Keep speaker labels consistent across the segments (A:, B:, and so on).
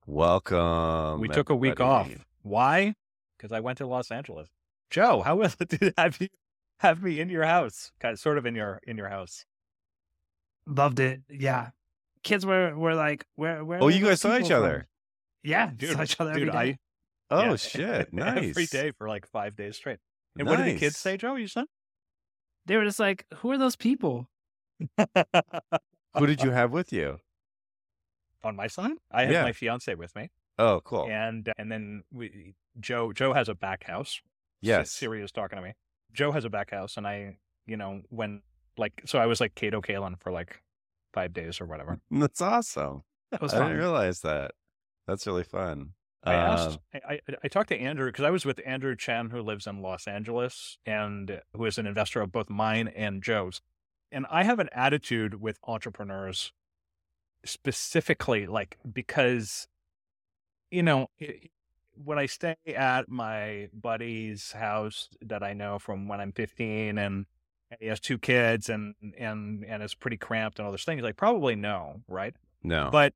A: Welcome,
B: We took a week
A: everybody.
B: off. Why? Because I went to Los Angeles. Joe, how was it to have me in your house? Kind of, sort of in your house.
C: Loved it. Yeah. Kids were like, where
A: Oh,
C: are
A: you
C: those
A: guys saw
C: people
A: each
C: from?
A: other.
C: Yeah,
B: Dude,
C: saw each other every day.
A: Oh,
B: yeah,
A: shit.
B: every
A: Nice.
B: day for like 5 days straight. And what did the kids
A: Nice.
B: say, Joe? You said?
C: They were just like, who are those people?
A: Who did you have with you?
B: On my side, I had
A: Yeah.
B: my fiance with me,
A: Oh, cool.
B: and then Joe has a back house.
A: Yes.
B: Siri was talking to me. Joe has a back house, and I was like Kato Kalin for like 5 days or whatever.
A: That's awesome.
C: That was
A: I didn't
C: fun.
A: realize that. That's really fun.
B: I asked, I talked to Andrew because I was with Andrew Chen, who lives in Los Angeles and who is an investor of both mine and Joe's. And I have an attitude with entrepreneurs specifically, like, because, when I stay at my buddy's house that I know from when I'm 15 and he has 2 kids and it's pretty cramped and all those things, like, probably no, right?
A: No.
B: But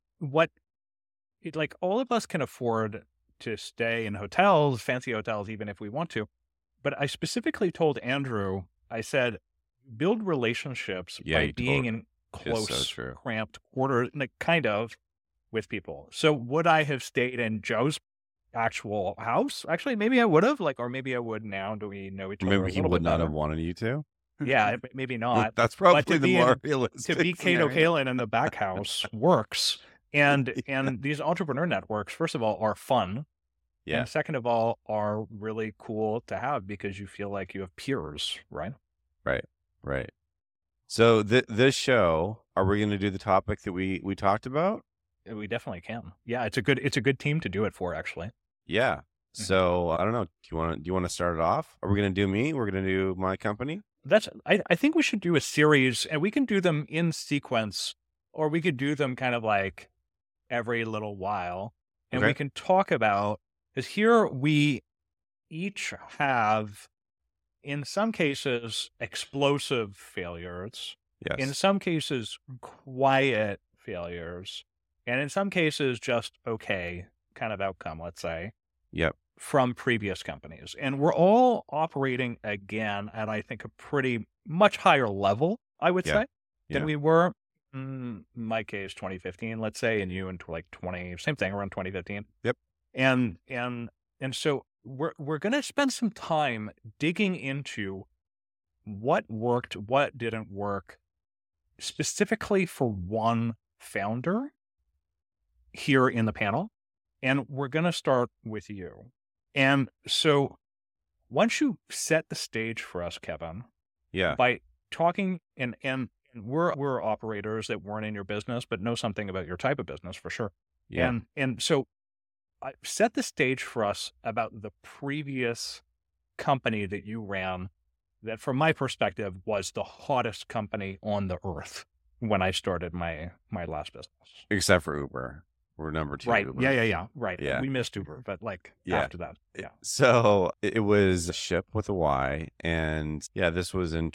B: like all of us can afford to stay in hotels, fancy hotels, even if we want to. But I specifically told Andrew, I said, build relationships
A: Yeah,
B: by
A: you
B: being
A: totally-
B: in
A: It's so
B: close,
A: true.
B: cramped quarters, like kind of with people. So would I have stayed in Joe's actual house? Actually, maybe I would have, like, or maybe I would now. Do we know each other a
A: Maybe he
B: little
A: would
B: bit
A: not
B: better?
A: have wanted you to.
B: Yeah, maybe not.
A: That's
B: But
A: probably
B: to
A: the
B: be
A: more
B: to
A: realistic
B: be Kato
A: scenario.
B: Kalin in the back house works. And these entrepreneur networks, first of all, are fun.
A: Yeah.
B: And second of all, are really cool to have because you feel like you have peers, right?
A: Right. So this show, are we going to do the topic that we talked about?
B: We definitely can. Yeah, it's a good team to do it for, actually.
A: Yeah. So I don't know. Do you want to start it off? Are we going to do me? We're going to do my company?
B: I think we should do a series, and we can do them in sequence, or we could do them kind of like every little while, and
A: Okay.
B: we can talk about, because here we each have, in some cases, explosive failures,
A: Yes.
B: in some cases, quiet failures, and in some cases, just okay kind of outcome, let's say.
A: Yep.
B: From previous companies. And we're all operating again at, I think, a pretty much higher level, I would say, than we were. In my case, 2015, let's say, and you in like 20, same thing, around 2015.
A: Yep.
B: And so we're going to spend some time digging into what worked, what didn't work, specifically for one founder here in the panel. And we're going to start with you. And so once you set the stage for us, Kevin, by talking, and we're operators that weren't in your business, but know something about your type of business for sure.
A: Yeah.
B: And so set the stage for us about the previous company that you ran that, from my perspective, was the hottest company on the earth when I started my last business.
A: Except for Uber. We're number 2.
B: Right.
A: Uber.
B: Yeah. Right.
A: Yeah.
B: We missed Uber, but like
A: Yeah.
B: after that. Yeah.
A: So it was Ship with a Y. And yeah, this was in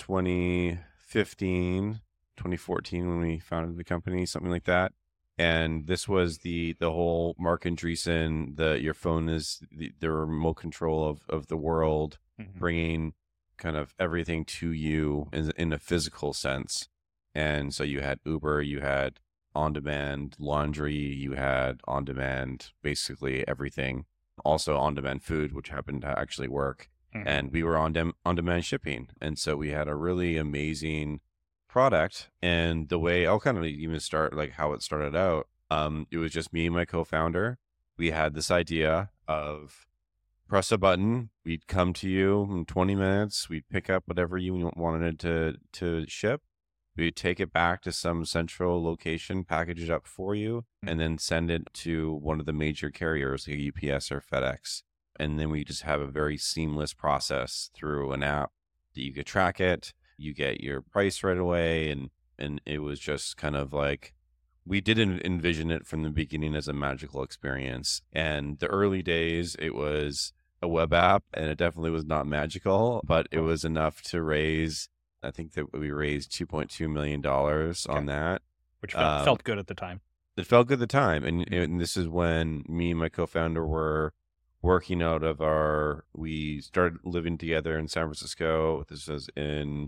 A: 2015, 2014 when we founded the company, something like that. And this was the whole Mark Andreessen, your phone is the remote control of the world, bringing kind of everything to you in a physical sense. And so you had Uber, you had on-demand laundry, you had on-demand basically everything, also on-demand food, which happened to actually work. And we were on-demand shipping. And so we had a really amazing product. And the way, I'll kind of even start like how it started out. It was just me and my co-founder. We had this idea of press a button, we'd come to you in 20 minutes, we'd pick up whatever you wanted to ship. We'd take it back to some central location, package it up for you, and then send it to one of the major carriers, like UPS or FedEx. And then we just have a very seamless process through an app that you could track it. You get your price right away. And it was just kind of like, we didn't envision it from the beginning as a magical experience. And the early days, it was a web app, and it definitely was not magical, but it was enough to raise, I think that we raised $2.2 million on that.
B: Which felt good at the time.
A: it felt good at the time. And this is when me and my co-founder were working out of we started living together in San Francisco. This was in,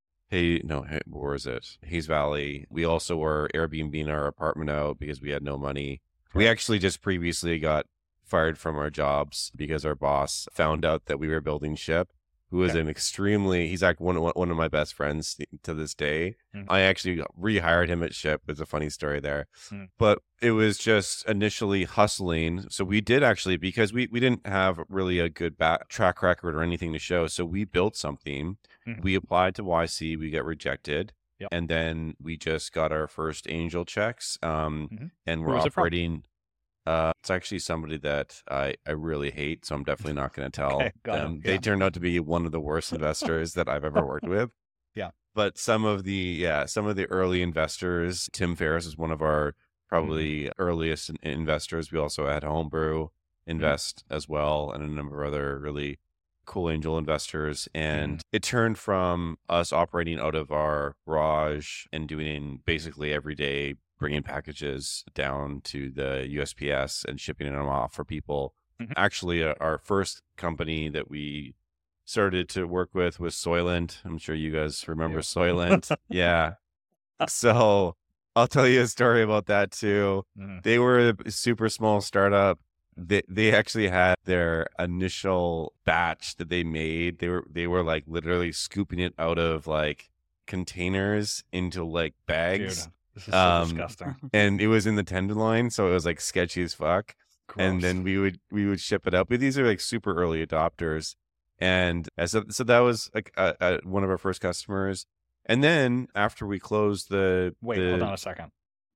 A: where is it? Hayes Valley. We also were Airbnb our apartment out because we had no money. We actually just previously got fired from our jobs because our boss found out that we were building Ship, who was he's like one of my best friends to this day. I actually rehired him at Ship. It's a funny story there. But it was just initially hustling. So we did actually, because we didn't have really a good track record or anything to show. So we built something. We applied to YC, we got rejected. And then we just got our first angel checks. And we're operating. It's actually somebody that I really hate, so I'm definitely not going to tell them. They turned out to be one of the worst investors that I've ever worked with. But some of the early investors, Tim Ferriss is one of our probably earliest investors. We also had Homebrew invest as well, and a number of other really cool angel investors. And it turned from us operating out of our garage and doing basically every day, bringing packages down to the USPS and shipping them off for people. Actually, our first company that we started to work with was Soylent. I'm sure you guys remember Soylent. Yeah. So I'll tell you a story about that too. They were a super small startup. They actually had their initial batch that they made. They were like literally scooping it out of like containers into like bags.
B: Dude. This is so disgusting.
A: And it was in the Tenderloin, so it was like sketchy as fuck.
B: Gross.
A: And then we would ship it out. But these are like super early adopters. And so that was like one of our first customers. And then after we closed hold
B: on a second.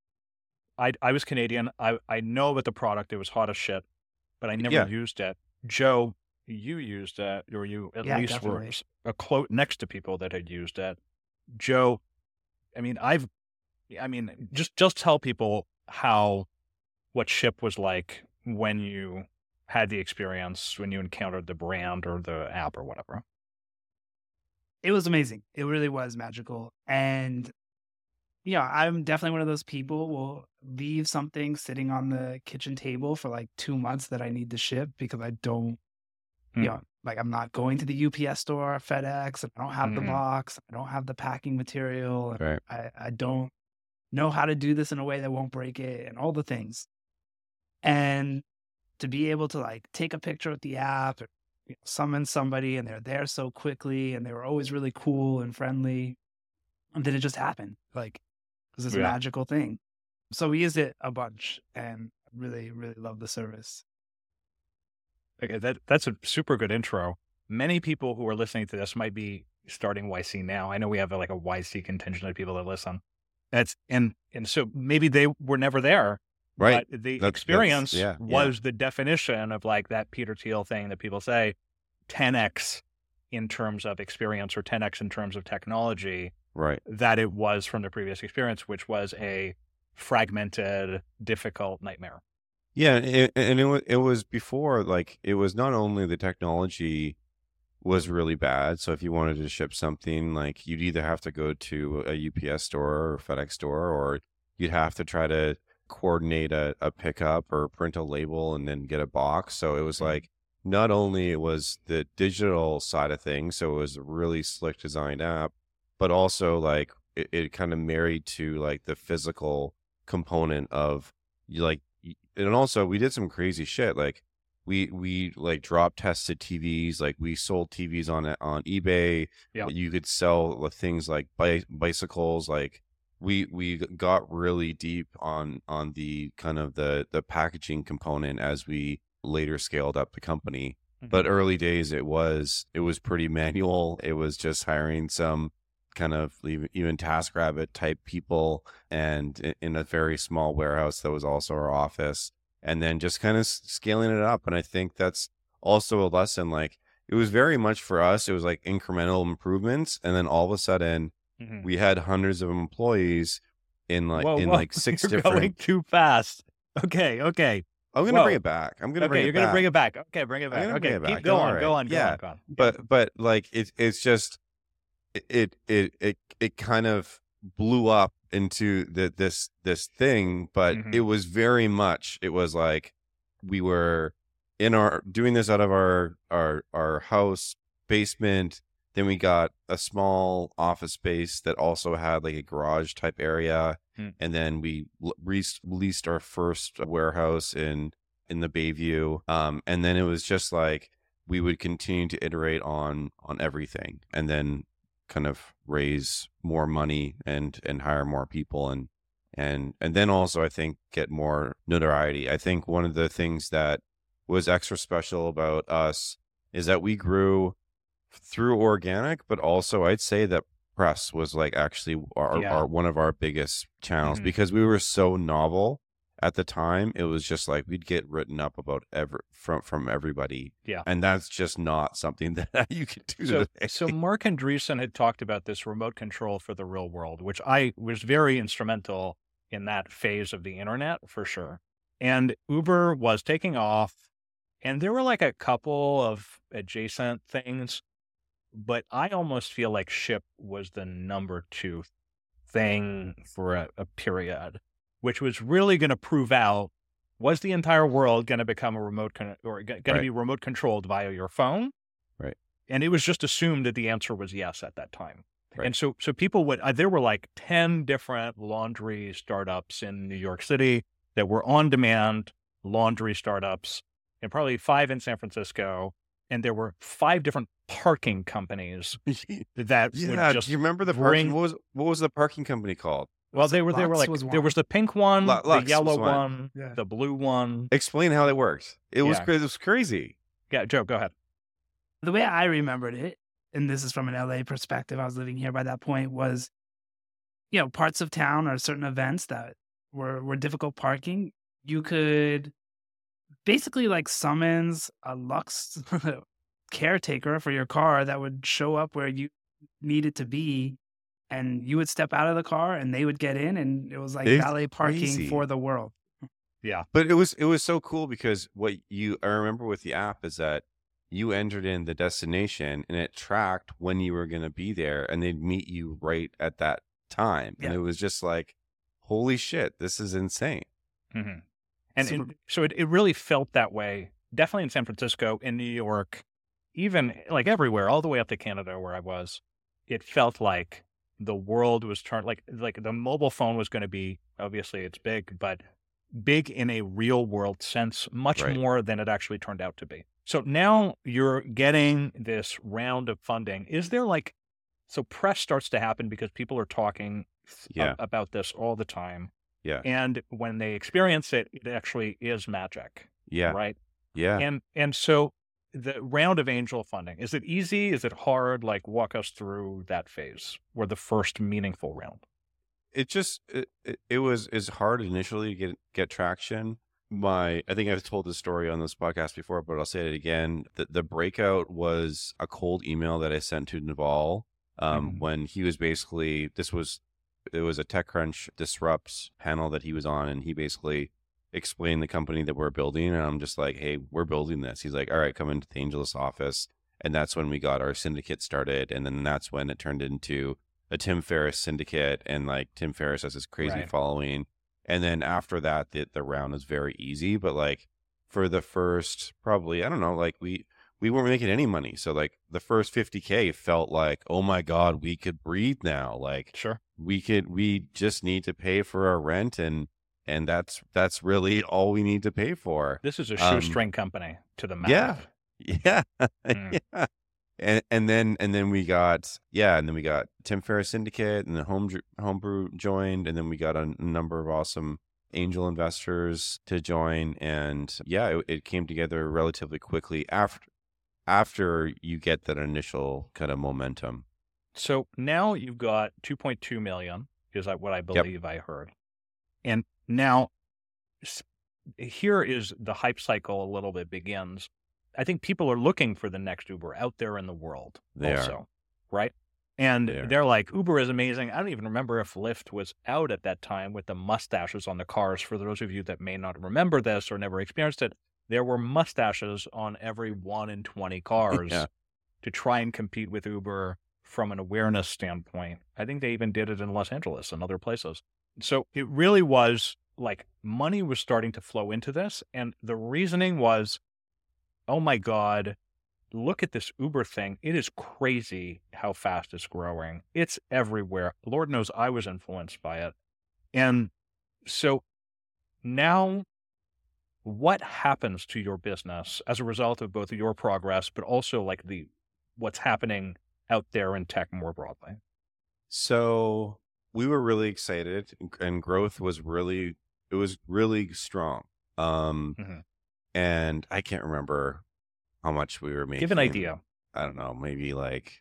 B: I was Canadian. I know about the product. It was hot as shit, but I never used it. Joe, you used it, or you at least
C: definitely.
B: were a quote next to people that had used it. Joe, just tell people what Ship was like when you had the experience, when you encountered the brand or the app or whatever.
C: It was amazing. It really was magical. And, I'm definitely one of those people who will leave something sitting on the kitchen table for like 2 months that I need to ship because I don't, I'm not going to the UPS store or FedEx. And I don't have the box. I don't have the packing material.
A: Right.
C: I don't know how to do this in a way that won't break it and all the things. And to be able to like take a picture with the app or summon somebody and they're there so quickly and they were always really cool and friendly. And then it just happened. Like it was this magical thing. So we used it a bunch and really, really loved the service.
B: Okay, that's a super good intro. Many people who are listening to this might be starting YC now. I know we have like a YC contingent of people that listen. And so maybe they were never there,
A: right?
B: But the experience was the definition of like that Peter Thiel thing that people say, 10x in terms of experience or 10x in terms of technology,
A: right? That
B: it was from the previous experience, which was a fragmented, difficult nightmare.
A: Yeah, and it was before, like, it was not only the technology was really bad. So if you wanted to ship something, like, you'd either have to go to a UPS store or FedEx store, or you'd have to try to coordinate a pickup or print a label and then get a box. So it was like, not only it was the digital side of things, so it was a really slick designed app, but also like it kind of married to like the physical component of like. And also we did some crazy shit. Like we like drop tested TVs. Like we sold TVs on eBay.
B: Yeah.
A: You could sell things like bicycles. Like we got really deep on the kind of the packaging component as we later scaled up the company. But early days it was pretty manual. It was just hiring some kind of even TaskRabbit type people, and in a very small warehouse that was also our office, and then just kind of scaling it up. And I think that's also a lesson. Like it was very much for us, it was like incremental improvements, and then all of a sudden we had hundreds of employees in like like 6
B: You're
A: different.
B: Going too fast. Okay.
A: I'm gonna bring it back. I'm gonna bring it back.
B: You're gonna bring it back. Okay, bring it back. Okay, keep going. Go on.
A: But like it's just it kind of blew up into this thing, but
B: Mhm.
A: it was very much, it was like we were doing this out of our house basement. Then we got a small office space that also had like a garage type area.
B: Mm.
A: And then we leased our first warehouse in the Bayview. And then it was just like we would continue to iterate on everything, and then kind of raise more money and hire more people, and then also I think get more notoriety. I think one of the things that was extra special about us is that we grew through organic, but also I'd say that press was like actually
B: Yeah.
A: our one of our biggest channels,
B: Mhm.
A: because we were so novel at the time. It was just like we'd get written up about from everybody.
B: Yeah.
A: And that's just not something that you could do
B: So,
A: today.
B: so Mark Andreessen had talked about this remote control for the real world, which I was very instrumental in that phase of the internet for sure. And Uber was taking off, and there were like a couple of adjacent things, but I almost feel like Ship was the number 2 thing for a period, which was really going to prove out, was the entire world going to become a going to
A: Right.
B: be remote controlled via your phone?
A: Right.
B: And it was just assumed that the answer was yes at that time.
A: Right.
B: And so people would, there were like 10 different laundry startups in New York City that were on demand laundry startups, and probably 5 in San Francisco. And there were 5 different parking companies that would
A: Yeah.
B: just
A: Do you remember the
B: bring.
A: parking? What was the parking company called?
B: Well, they were
C: Lux
B: like,
C: was
B: there
C: one.
B: was the pink one,
A: Lux
B: the
A: was
B: yellow
A: one.
B: one,
C: Yeah.
B: the blue one.
A: Explain how that worked. It was
B: Yeah.
A: it was crazy.
B: Yeah, Joe, go ahead.
C: The way I remembered it, and this is from an LA perspective, I was living here by that point, was, parts of town or certain events that were difficult parking. You could basically like summons a Lux caretaker for your car that would show up where you needed to be, and you would step out of the car and they would get in, and it was like
A: It's
C: valet parking
A: crazy.
C: for the world.
B: Yeah.
A: But it was so cool because I remember with the app is that you entered in the destination and it tracked when you were going to be there, and they'd meet you right at that time. And
C: Yeah.
A: it was just like, holy shit, this is insane.
B: Mm-hmm. And,
C: Super-
B: so it really felt that way, definitely in San Francisco, in New York, even like everywhere, all the way up to Canada where I was. It felt like the world was turned, like the mobile phone was going to be, obviously it's big, but big in a real world sense, much
A: Right.
B: more than it actually turned out to be. So now you're getting this round of funding. Is there so press starts to happen because people are talking
A: Yeah.
B: about this all the time.
A: Yeah.
B: And when they experience it, it actually is magic.
A: Yeah.
B: Right.
A: Yeah.
B: And so the round of angel funding, is it easy? Is it hard? Like, walk us through that phase, or the first meaningful round.
A: It just it was hard initially to get traction. I think I've told this story on this podcast before, but I'll say it again. The breakout was a cold email that I sent to Naval
B: Mhm.
A: when he was basically, it was a TechCrunch Disrupts panel that he was on, and he basically explained the company that we're building, and I'm just like, hey, we're building this. He's like, all right, come into the Angelus office. And that's when we got our syndicate started, and then that's when it turned into a Tim Ferriss syndicate, and like Tim Ferriss has this crazy
B: Right.
A: following. And then after that, the round is very easy. But like for the first, probably, I don't know, like we weren't making any money. So like the first 50K felt like, oh my God, we could breathe now. Like
B: Sure.
A: we just need to pay for our rent, and that's really all we need to pay for.
B: This is a shoestring company to the max.
A: Yeah. Yeah.
B: Mm.
A: Yeah. And then we got Tim Ferriss Syndicate, and the Homebrew joined, and then we got a number of awesome angel investors to join, and yeah, it came together relatively quickly after you get that initial kind of momentum.
B: So now you've got 2.2 million, is what I believe I heard. And now here is the hype cycle a little bit begins. I think people are looking for the next Uber out there in the world
A: They
B: also,
A: are.
B: right? And
A: They are.
B: they're like, Uber is amazing. I don't even remember if Lyft was out at that time with the mustaches on the cars. For those of you that may not remember this or never experienced it, there were mustaches on every 1 in 20 cars
A: Yeah.
B: to try and compete with Uber from an awareness standpoint. I think they even did it in Los Angeles and other places. So it really was like money was starting to flow into this. And the reasoning was, oh my God, look at this Uber thing. It is crazy how fast it's growing. It's everywhere. Lord knows I was influenced by it. And so now what happens to your business as a result of both your progress, but also like what's happening out there in tech more broadly?
A: So we were really excited, and growth was really strong.
B: Mhm.
A: And I can't remember how much we were making.
B: Give an idea.
A: I don't know, maybe like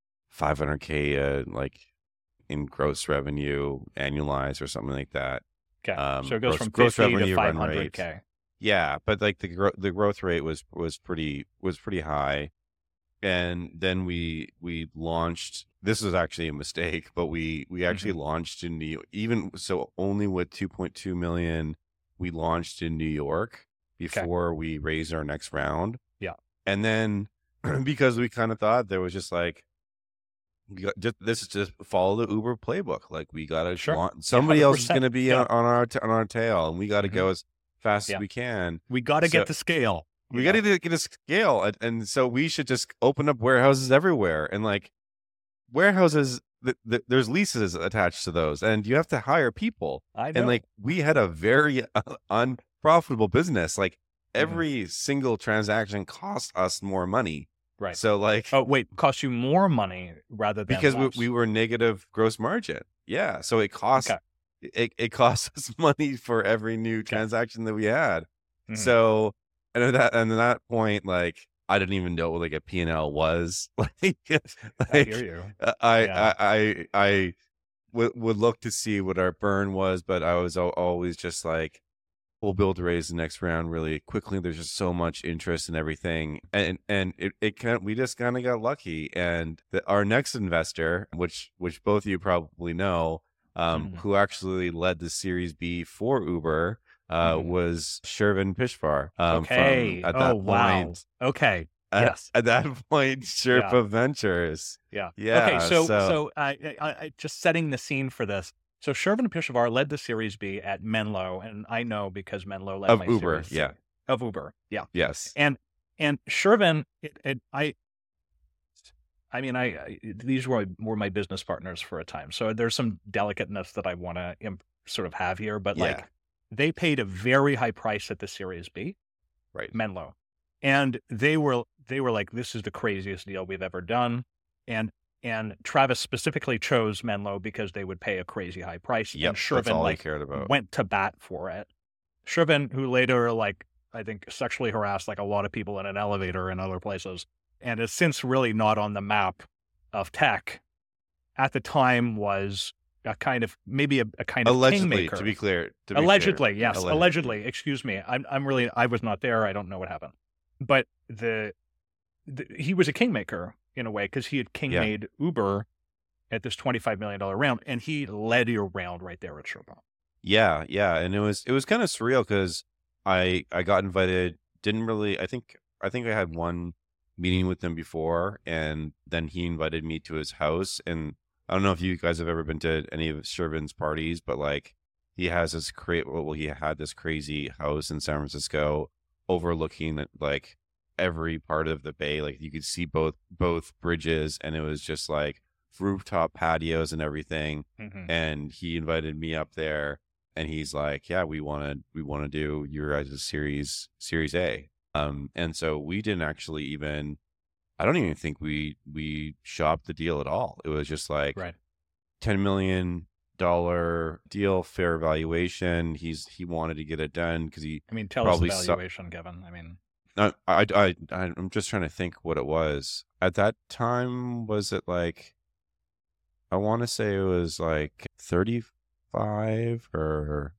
A: 500K like in gross revenue annualized or something like that.
B: Okay. So it goes from
A: gross
B: 50 to
A: revenue run rate.
B: 500K.
A: Yeah, but like the growth rate was pretty high. And then we launched. This was actually a mistake, but we actually launched in New York. Even so, only with 2.2 million, we launched in New York before we raised our next round.
B: Yeah.
A: And then because we kind of thought there was just like, this is just follow the Uber playbook. Like we got to somebody else is going to be on our tail, and we got to go as fast as we can.
B: We got to get the scale.
A: We got to get a scale. And so we should just open up warehouses everywhere. And like warehouses, there's leases attached to those, and you have to hire people.
B: I know.
A: And like we had a very unprofitable business. Like every single transaction cost us more money.
B: Right.
A: So like,
B: oh wait, cost you more money rather than
A: because
B: less.
A: we were negative gross margin. Yeah. So it cost it cost us money for every new transaction that we had. So and at that point, like I didn't even know what like a P&L was. Like
B: I hear you.
A: I would look to see what our burn was, but I was always just like, we'll be able to raise the next round really quickly. There's just so much interest in everything. And we just kind of got lucky. And our next investor, which both of you probably know, who actually led the Series B for Uber, was Shervin Pishvar.
B: Okay.
A: At that point.
B: Okay.
A: Yes. At that point, Sherpa Ventures.
B: Yeah.
A: Yeah.
B: Okay. So I just setting the scene for this. So Shervin Pishvar led the Series B at Menlo, and I know because Menlo led
A: of
B: my
A: Uber,
B: Series C. Of Uber, yeah.
A: Yes.
B: And Shervin, these were my business partners for a time. So there's some delicateness that I want to sort of have here, but like they paid a very high price at the Series B,
A: right?
B: Menlo, and they were like, this is the craziest deal we've ever done, and Travis specifically chose Menlo because they would pay a crazy high price.
A: Yep,
B: and Shervin went to bat for it. Shervin, who later I think sexually harassed like a lot of people in an elevator and other places, and is since really not on the map of tech, at the time was a kind of maybe a kind of
A: allegedly,
B: kingmaker.
A: To be clear,
B: Yes, allegedly. Excuse me, I was not there. I don't know what happened, but he was a kingmaker in a way because he had made Uber at this $25 million round, and he led your round right there at Sherpa.
A: Yeah, and it was kind of surreal because I got invited. Didn't really. I think I had one meeting with him before, and then he invited me to his house. And I don't know if you guys have ever been to any of Shervin's parties, but like he has this he had this crazy house in San Francisco overlooking like every part of the bay. Like you could see both bridges, and it was just like rooftop patios and everything. And he invited me up there, and he's like, yeah, we want to do your guys' series A. And so we didn't actually even, I don't even think we shopped the deal at all. It was just like $10 million deal, fair valuation. He wanted to get it done because
B: tell us the valuation, Kevin.
A: I'm just trying to think what it was at that time. Was it like, I want to say it was like 35 or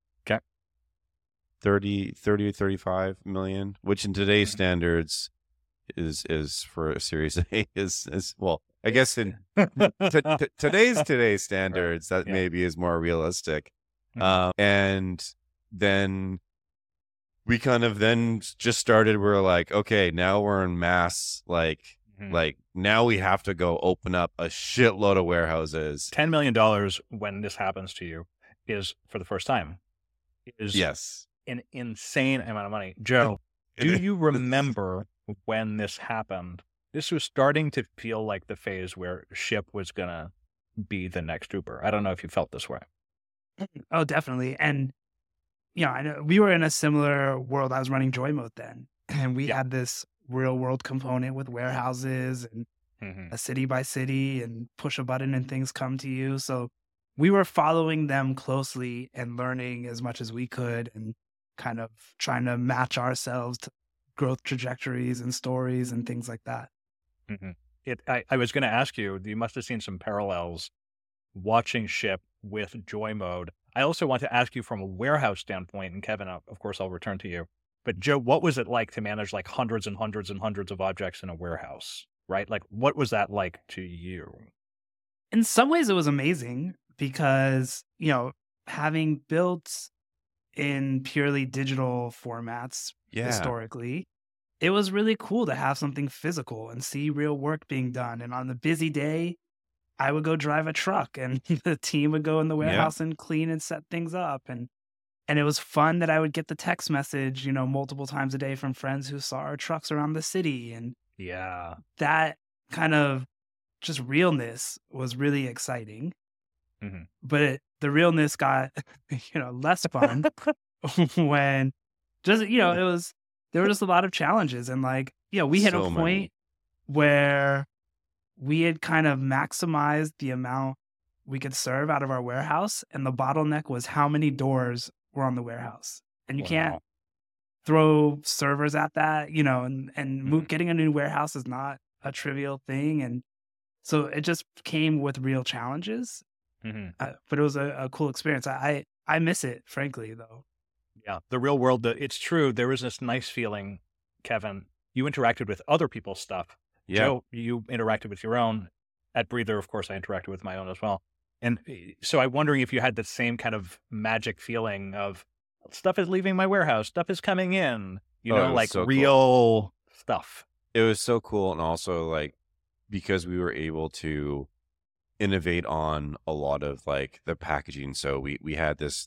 A: 30 or 35 million, which in today's standards is for a Series A is well, I guess in today's standards that maybe is more realistic. And then we kind of then just started, we're like, okay, now we're in mass like Like now we have to go open up a shitload of warehouses.
B: $10 million when this happens to you is, for the first time, is
A: Yes.
B: an insane amount of money. Joe, do you remember when this happened? This was starting to feel like the phase where Ship was going to be the next Uber. I don't know if you felt this way.
C: Oh, definitely. And, I know we were in a similar world. I was running Joy Mode then, and we had this real world component with warehouses and a city by city and push a button and things come to you. So we were following them closely and learning as much as we could and kind of trying to match ourselves to growth trajectories and stories and things like that.
B: I was going to ask you, you must have seen some parallels watching Ship with Joy Mode. I also want to ask you from a warehouse standpoint, and Kevin, of course, I'll return to you. But Joe, what was it like to manage like hundreds and hundreds and hundreds of objects in a warehouse, right? Like, what was that like to you?
C: In some ways, it was amazing because, having built in purely digital formats historically, it was really cool to have something physical and see real work being done. And on the busy day, I would go drive a truck and the team would go in the warehouse and clean and set things up. And it was fun that I would get the text message, multiple times a day from friends who saw our trucks around the city. And that kind of just realness was really exciting. But the realness got, less fun when just, there were just a lot of challenges. And we hit a point where we had kind of maximized the amount we could serve out of our warehouse. And the bottleneck was how many doors were on the warehouse. And you can't throw servers at that, and getting a new warehouse is not a trivial thing. And so it just came with real challenges. But it was a cool experience. I miss it, frankly, though.
B: Yeah, the real world, it's true. There was this nice feeling, Kevin. You interacted with other people's stuff.
A: Yeah.
B: Joe, you interacted with your own. At Breather, of course, I interacted with my own as well. And so I'm wondering if you had the same kind of magic feeling of stuff is leaving my warehouse, stuff is coming in, like
A: so
B: real stuff.
A: It was so cool. And also like, because we were able to innovate on a lot of like the packaging. So we had this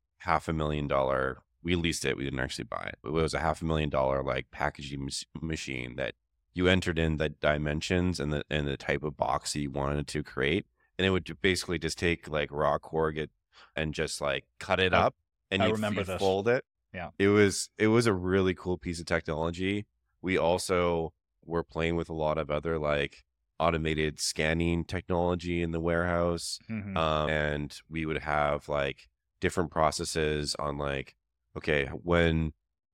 A: $500,000, we leased it. We didn't actually buy it. It was a $500,000 like packaging machine that you entered in the dimensions and the type of box that you wanted to create. And it would basically just take like raw corrugate and just like cut it up and you'd fold it.
B: Yeah.
A: It was a really cool piece of technology. We also were playing with a lot of other like automated scanning technology in the warehouse. And we would have like different processes on like, okay, when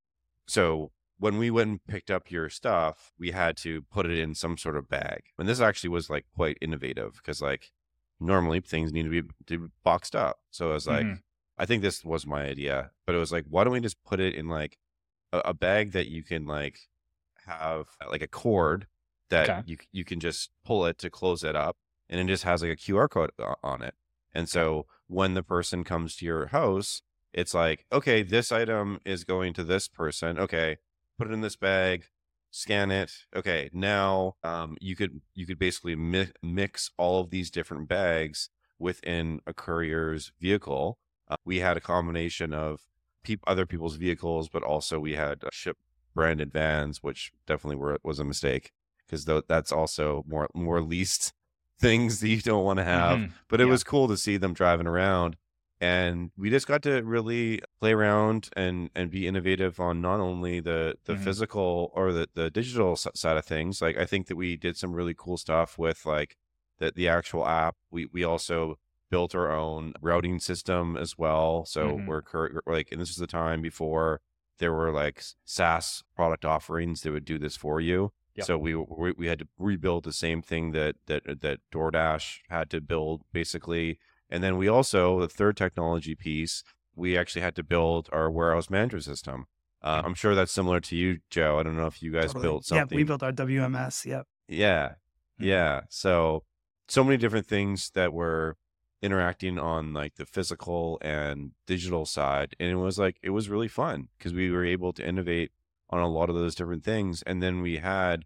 A: we went and picked up your stuff, we had to put it in some sort of bag. And this actually was like quite innovative because like normally things need to be boxed up. So I was like, I think this was my idea, but it was like, why don't we just put it in like a bag that you can like have like a cord that you can just pull it to close it up, and it just has like a QR code on it. And so when the person comes to your house, it's like, okay, this item is going to this person. Okay, put it in this bag, scan it. Okay, now you could basically mix all of these different bags within a courier's vehicle. We had a combination of other people's vehicles, but also we had Ship branded vans, which definitely was a mistake because that's also more leased things that you don't want to have. But it was cool to see them driving around. And we just got to really play around and be innovative on not only the physical or the digital side of things. Like I think that we did some really cool stuff with like the actual app. We also built our own routing system as well. So we're like, and this is the time before there were like SaaS product offerings that would do this for you. Yep. So we had to rebuild the same thing that DoorDash had to build basically. And then we also, the third technology piece, we actually had to build our warehouse management system. I'm sure that's similar to you, Joe. I don't know if you guys built something.
C: Yeah, we built our WMS. Yep.
A: Yeah. So many different things that were interacting on like the physical and digital side. And it was really fun because we were able to innovate on a lot of those different things. And then we had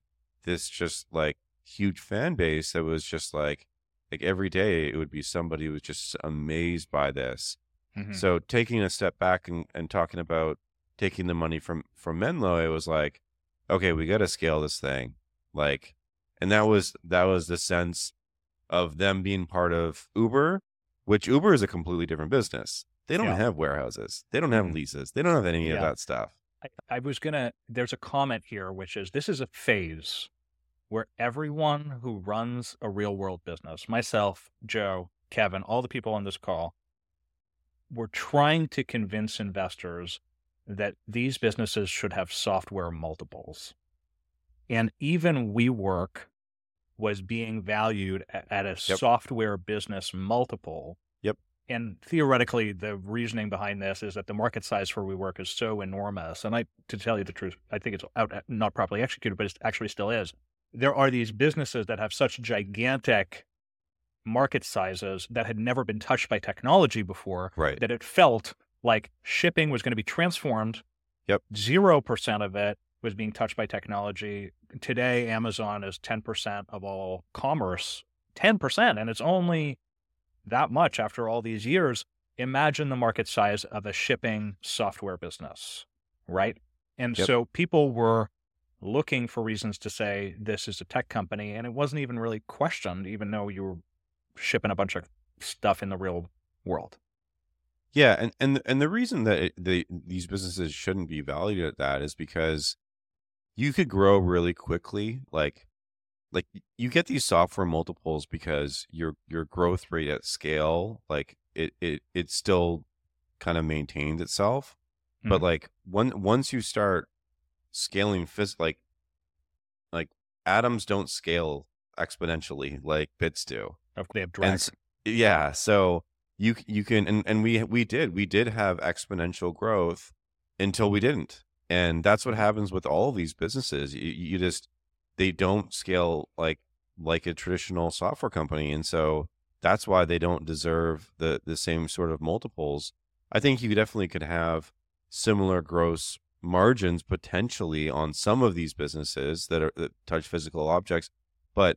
A: this just like huge fan base that was just like every day it would be somebody who was just amazed by this.
B: Mhm.
A: So taking a step back and talking about taking the money from Menlo, it was like, okay, we got to scale this thing. Like, and that was the sense of them being part of Uber, which Uber is a completely different business. They don't
B: Yeah.
A: have warehouses. They don't have
B: Mhm.
A: leases. They don't have any of
B: Yeah.
A: that stuff.
B: There's a comment here, which is this is a phase where everyone who runs a real world business, myself, Joe, Kevin, all the people on this call, we're trying to convince investors that these businesses should have software multiples. And even WeWork was being valued at a software business multiple.
A: Yep.
B: And theoretically, the reasoning behind this is that the market size for WeWork is so enormous. And to tell you the truth, I think it's not properly executed, but it actually still is. There are these businesses that have such gigantic market sizes that had never been touched by technology before,
A: Right.
B: that it felt like shipping was going to be transformed.
A: Yep.
B: 0% of it was being touched by technology. Today, Amazon is 10% of all commerce, 10%, and it's only that much after all these years. Imagine the market size of a shipping software business, right? And
A: Yep.
B: so people were looking for reasons to say this is a tech company, and it wasn't even really questioned, even though you were shipping a bunch of stuff in the real world.
A: Yeah, and the reason that these businesses shouldn't be valued at that is because you could grow really quickly. Like you get these software multiples because your growth rate at scale, like it still kind of maintains itself. But
B: Mhm.
A: like once you start scaling like atoms don't scale exponentially like bits do.
B: They have
A: And
B: drag.
A: yeah, so you can and we did have exponential growth until we didn't. And that's what happens with all of these businesses. You just they don't scale like a traditional software company, and so that's why they don't deserve the same sort of multiples. I think you definitely could have similar gross margins potentially on some of these businesses that touch physical objects, but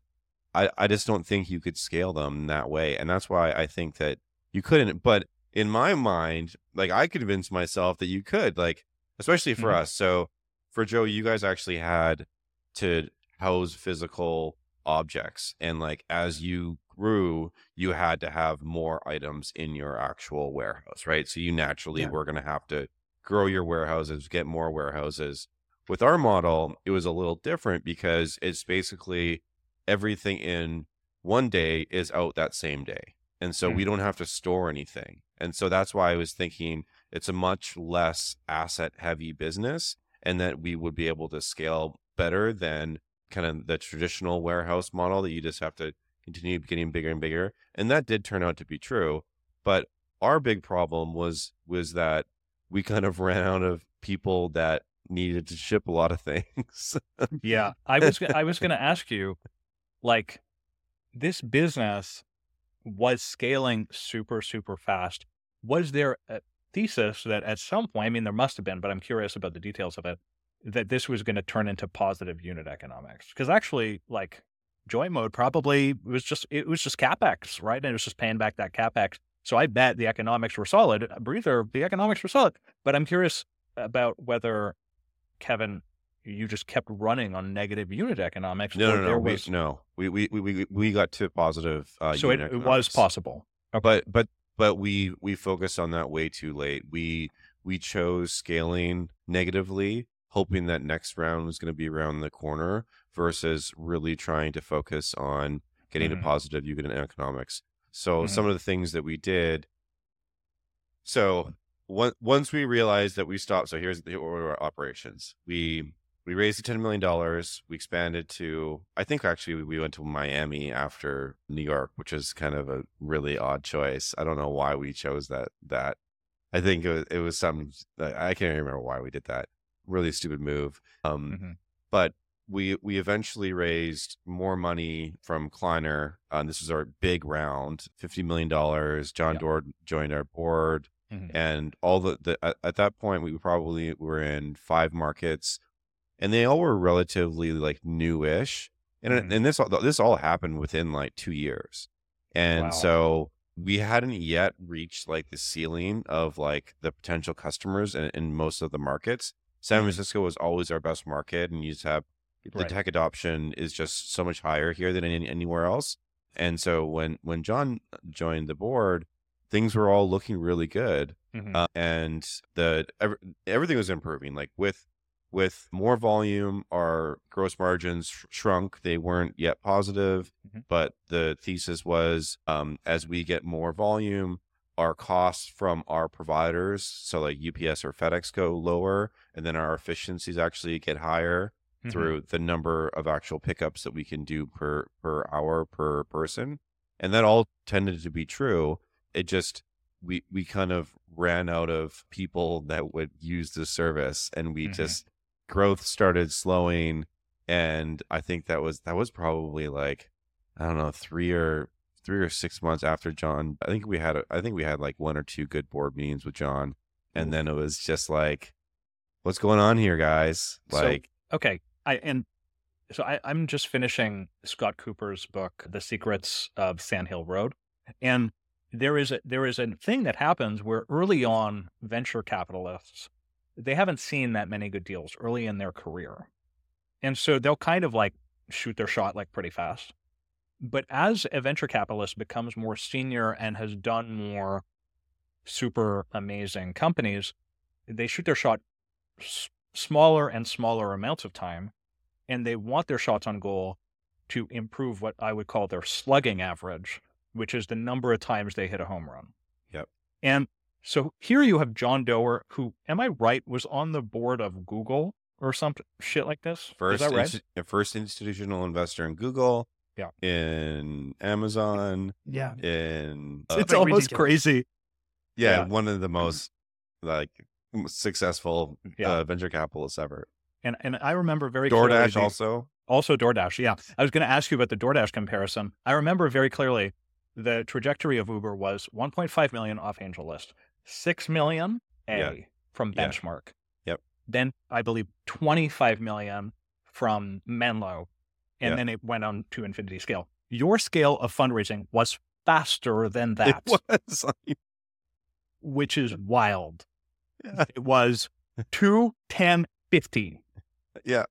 A: I just don't think you could scale them that way. And that's why I think that you couldn't. But in my mind, like I convinced myself that you could, like, especially for
B: Mhm.
A: us. So for Joe, you guys actually had to house physical objects. And like as you grew, you had to have more items in your actual warehouse, right? So you naturally
B: Yeah.
A: were going to have to grow your warehouses, get more warehouses. With our model, it was a little different because it's basically everything in one day is out that same day. And so we don't have to store anything. And so that's why I was thinking it's a much less asset heavy business and that we would be able to scale better than kind of the traditional warehouse model that you just have to continue getting bigger and bigger. And that did turn out to be true. But our big problem was that we kind of ran out of people that needed to ship a lot of things.
B: Yeah. I was going to ask you, like, this business was scaling super, super fast. Was there a thesis that at some point, I mean, there must have been, but I'm curious about the details of it, that this was going to turn into positive unit economics? Because actually, like, Joy Mode probably was just CapEx, right? And it was just paying back that CapEx. So I bet the economics were solid. Breather, the economics were solid. But I'm curious about whether, Kevin, you just kept running on negative unit economics.
A: No. We got to positive
B: So
A: unit
B: it was
A: economics.
B: possible. Okay.
A: But we focused on that way too late. We chose scaling negatively, hoping that next round was going to be around the corner versus really trying to focus on getting to positive unit economics. So some of the things that we did. So once we realized that we stopped, so here's the order of operations. We raised the $10 million. We expanded to, I think actually we went to Miami after New York, which is kind of a really odd choice. I don't know why we chose that. I think it was something, I can't remember why we did that. Really stupid move. But we eventually raised more money from Kleiner. This was our big round, $50 million. John Doerr joined our board. And all at that point, we probably were in 5 markets. and they all were relatively like newish. And this all happened within like 2 years. And
B: Wow.
A: so we hadn't yet reached like the ceiling of like the potential customers in most of the markets. San Francisco was always our best market, and you just have the
B: Right.
A: tech adoption is just so much higher here than anywhere else. And so when John joined the board, things were all looking really good.
B: Mhm.
A: And everything was improving. Like with more volume, our gross margins shrunk. They weren't yet positive,
B: Mhm.
A: but the thesis was, as we get more volume, our costs from our providers, so like UPS or FedEx, go lower, and then our efficiencies actually get higher
B: Mhm.
A: through the number of actual pickups that we can do per hour per person. And that all tended to be true. It just, we kind of ran out of people that would use the service, and we
B: Mhm.
A: just, growth started slowing. And I think that was probably like, I don't know, 3 or 6 months after John. I think we had like 1 or 2 good board meetings with John, and
B: Oof.
A: then it was just like, what's going on here, guys?
B: So-
A: Like,
B: Okay. I'm just finishing Scott Cooper's book, The Secrets of Sand Hill Road. And there is a thing that happens where early on venture capitalists, they haven't seen that many good deals early in their career. And so they'll kind of like shoot their shot like pretty fast. But as a venture capitalist becomes more senior and has done more super amazing companies, they shoot their shot smaller and smaller amounts of time, and they want their shots on goal to improve what I would call their slugging average, which is the number of times they hit a home run.
A: Yep.
B: And so here you have John Doerr, who, am I right, was on the board of Google or some shit like this? Is that right?
A: First institutional investor in Google.
B: Yeah.
A: In Amazon.
C: Yeah.
A: In
B: It's
C: like
B: almost
C: ridiculous.
B: crazy. Yeah.
A: one of the most like successful
B: Yeah.
A: venture capitalists ever.
B: And I remember very clearly.
A: DoorDash also.
B: Also DoorDash, yeah. I was going to ask you about the DoorDash comparison. I remember very clearly the trajectory of Uber was 1.5 million off AngelList, 6 million from
A: Yeah.
B: Benchmark.
A: Yep.
B: Then I believe 25 million from Menlo, and
A: Yeah.
B: then it went on to Infinity Scale. Your scale of fundraising was faster than that,
A: It was.
B: which is wild.
A: Yeah.
B: It was 2, 10, 15.
A: Yeah.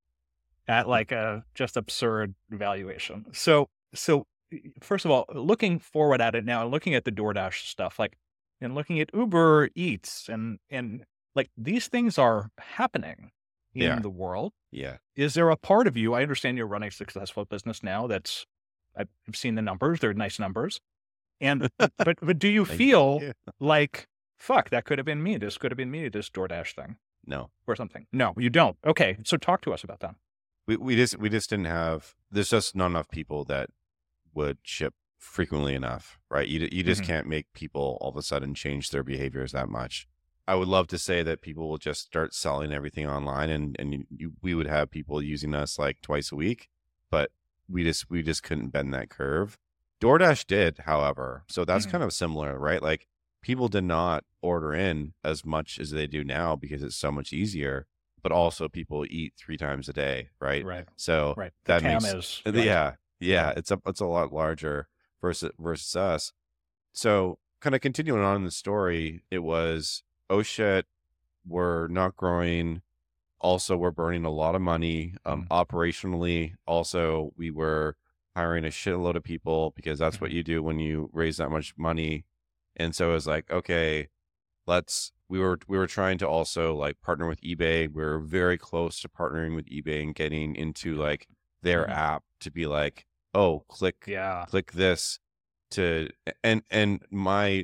B: At like a just absurd valuation. So first of all, looking forward at it now, looking at the DoorDash stuff, like, and looking at Uber Eats and like these things are happening in
A: Yeah.
B: the world.
A: Yeah.
B: Is there a part of you, I understand you're running a successful business now, I've seen the numbers, they're nice numbers. And, but do you
A: Thank
B: feel
A: you.
B: like, fuck, that could have been me. This could have been me, this DoorDash thing
A: No.
B: or something? No, you don't. Okay. So talk to us about that.
A: We just didn't have. There's just not enough people that would ship frequently enough, right? You just
B: Mhm.
A: can't make people all of a sudden change their behaviors that much. I would love to say that people will just start selling everything online, and we would have people using us like twice a week, but we just couldn't bend that curve. DoorDash did, however, so that's
B: Mhm.
A: kind of similar, right? Like people did not order in as much as they do now because it's so much easier. But also people eat 3 times a day, right?
B: Right.
A: So
B: Right. The
A: that
B: TAM
A: makes
B: is right.
A: yeah. It's a lot larger versus us. So kind of continuing on in the story, it was, oh shit, we're not growing. Also, we're burning a lot of money. Operationally, also we were hiring a shitload of people because that's what you do when you raise that much money. And so it was like, okay, we were trying to also like partner with eBay. We were very close to partnering with eBay and getting into like their
B: Mhm.
A: app to be like, oh, click this to, and my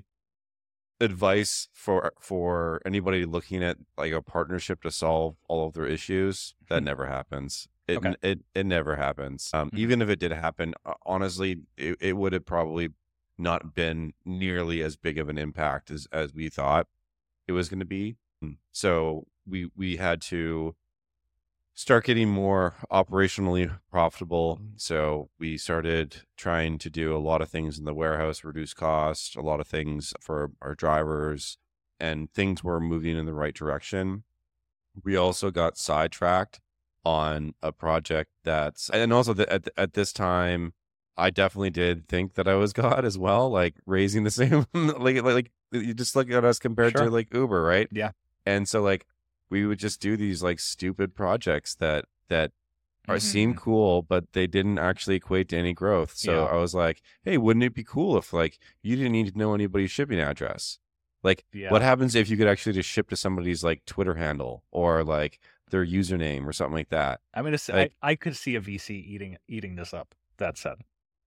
A: advice for anybody looking at like a partnership to solve all of their issues, that never happens.
B: Okay.
A: It never happens. Even if it did happen, honestly, it would have probably not been nearly as big of an impact as we thought it was going to be. So we had to start getting more operationally profitable. So we started trying to do a lot of things in the warehouse, reduce costs, a lot of things for our drivers, and things were moving in the right direction. We also got sidetracked on a project and also at this time, I definitely did think that I was God as well, like raising the same, like you just look at us compared to
B: Sure.
A: like Uber, right?
B: Yeah.
A: And so like we would just do these like stupid projects that seem
B: Mhm.
A: cool, but they didn't actually equate to any growth. So
B: Yeah.
A: I was like, hey, wouldn't it be cool if like you didn't need to know anybody's shipping address? Like, what
B: Yeah.
A: happens if you could actually just ship to somebody's like Twitter handle or like their username or something like that?
B: I'm gonna say
A: Like,
B: I could see a VC eating this up. That said,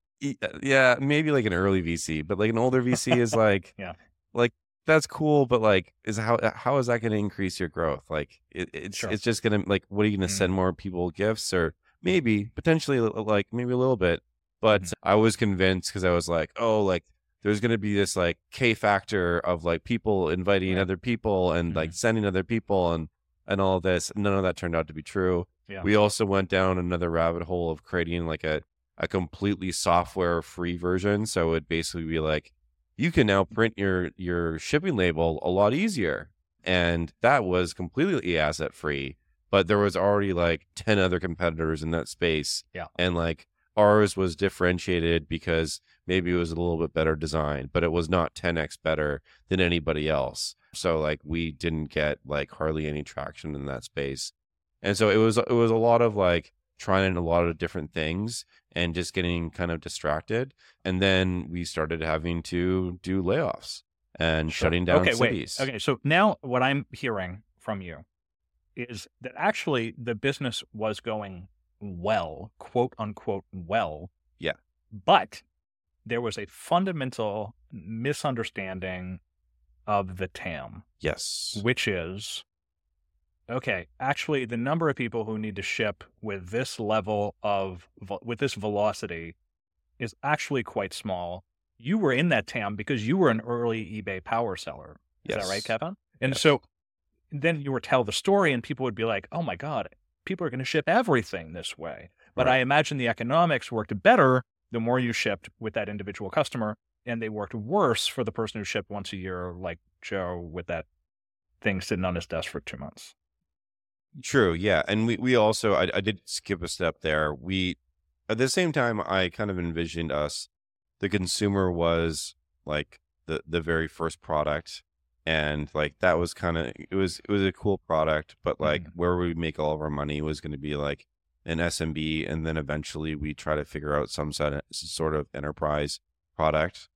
A: yeah, maybe like an early VC, but like an older VC is like,
B: yeah,
A: like that's cool, but like, how is that going to increase your growth? Like,
B: sure.
A: it's just gonna like, what are you going to
B: Mhm.
A: send more people gifts or maybe potentially like maybe a little bit? But
B: Mhm.
A: I was convinced because I was like, oh, like there's going to be this like K factor of like people inviting
B: Right.
A: other people and like
B: Mhm.
A: sending other people and all this. None of that turned out to be true.
B: Yeah.
A: We also went down another rabbit hole of creating like a completely software free version. So it'd basically be like, you can now print your shipping label a lot easier. And that was completely asset free, but there was already like 10 other competitors in that space.
B: Yeah.
A: And like ours was differentiated because maybe it was a little bit better designed, but it was not 10x better than anybody else. So like we didn't get like hardly any traction in that space. And so it was a lot of like trying a lot of different things and just getting kind of distracted. And then we started having to do layoffs and
B: Sure.
A: shutting down
B: Okay,
A: cities.
B: wait. Okay, so now what I'm hearing from you is that actually the business was going well, quote unquote well.
A: Yeah.
B: But there was a fundamental misunderstanding of the TAM,
A: Yes.
B: which is okay, actually the number of people who need to ship with this level of with this velocity is actually quite small. You were in that TAM because you were an early eBay power seller. Is that right,
A: Yes.
B: Kevin? And
A: Yes.
B: so then you would tell the story and people would be like, oh my God, people are going to ship everything this way. But
A: Right.
B: I imagine the economics worked better the more you shipped with that individual customer, and they worked worse for the person who shipped once a year, like Joe with that thing sitting on his desk for 2 months.
A: True. Yeah. And we also, I did skip a step there. At the same time, I kind of envisioned the consumer was like the very first product. And like that was kind of, it was a cool product, but like where we make all of our money was going to be like an SMB. And then eventually we try to figure out some sort of enterprise product,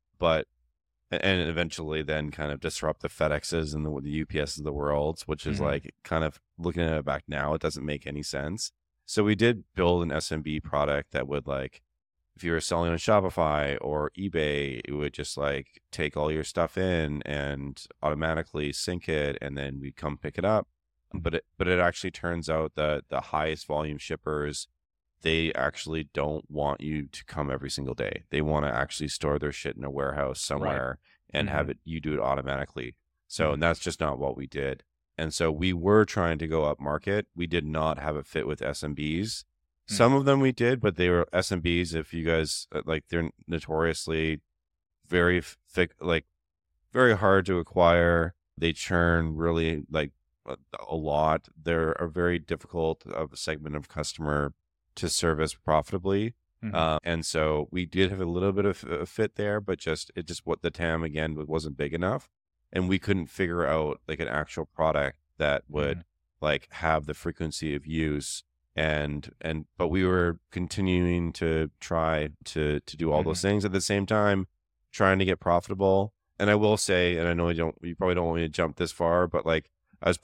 A: and eventually then kind of disrupt the FedExes and the UPSs of the world, which is like kind of looking at it back now, it doesn't make any sense. So we did build an SMB product that would like, if you were selling on Shopify or eBay, it would just like take all your stuff in and automatically sync it, and then we come pick it up. But it actually turns out that the highest volume shippers, they actually don't want you to come every single day. They want to actually store their shit in a warehouse somewhere and have you do it automatically. So, and that's just not what we did. And so we were trying to go up market. We did not have a fit with SMBs. Some of them we did, but they were SMBs. If you guys like, they're notoriously very thick, like very hard to acquire. They churn really like a lot. They're a very difficult of a segment of customer to service profitably. And so we did have a little bit of a fit there, but what the TAM again wasn't big enough. And we couldn't figure out like an actual product that would like have the frequency of use but we were continuing to try to do all those things at the same time, trying to get profitable. And I will say, and I know you probably don't want me to jump this far, but like as